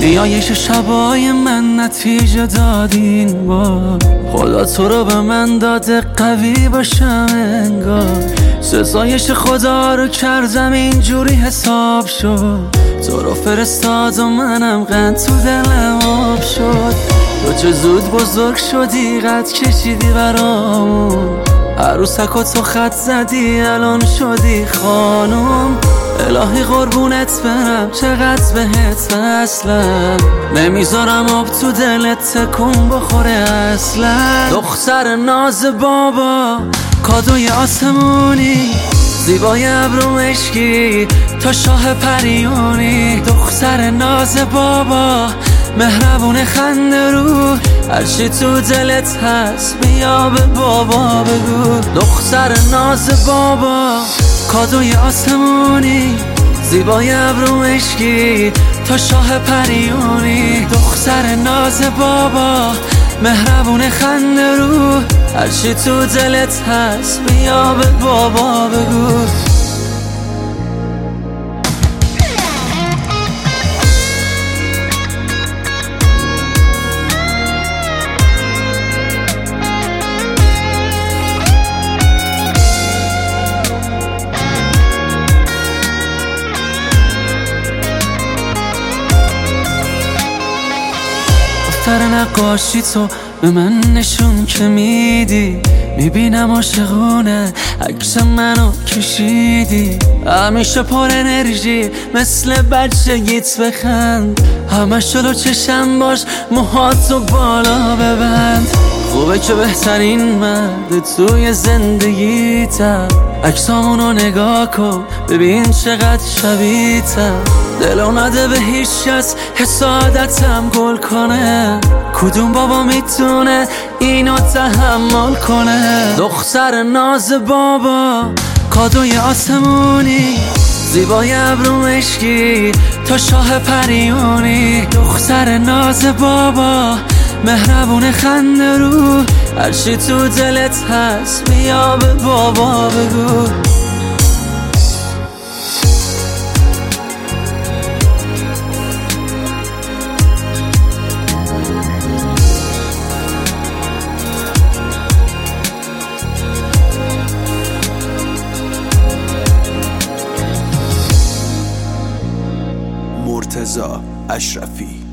بیایش شبای من نتیجه دادین بار، خدا تو رو به من داده قوی باشم انگار. سزایش خدا رو کردم اینجوری حساب شد، تو رو فرستاد و منم قند تو دلم آب شد. تو چه زود بزرگ شدی قد کشیدی برامون، عروسک و تو خط زدی الان شدی خانم. الهی قربونت برم چقدر بهت وصلم، نمیذارم آب تو دلت تکون بخوره اصلا. دختر ناز بابا کادوی آسمونی، زیبای ابرو مشکی تا شاه پریونی. دختر ناز بابا مهربون خنده رو، هرچی تو دلت هست بیا به بابا بگو. دختر ناز بابا کادوی آسمونی، زیبای ابرو مشکی تا شاه پریونی. دختر ناز بابا مهربون خنده رو، هرچی تو دلت هست بیا به بابا بگو. دفتر نقاشی تو به من نشون که میدی، میبینم عاشقونه عکس منو کشیدی. همیشه پر انرژی مثل بچگیت بخند، همه شلو چشم باش موهاتو بالا ببند. خوبه که بهترین مرد توی زندگیتم، عکسامونو نگاه کن ببین چقدر شبیه‌تم. دلو نده به هیچ کس حسادتم گل کنه، کدوم بابا میتونه اینو تحمل کنه. دختر ناز بابا کادوی آسمونی، زیبای ابرو مشکی تا شاه پریونی. دختر ناز بابا مهربون خنده رو، هرچی تو دلت هست بیا به بابا بگو. مرتضی اشرفی.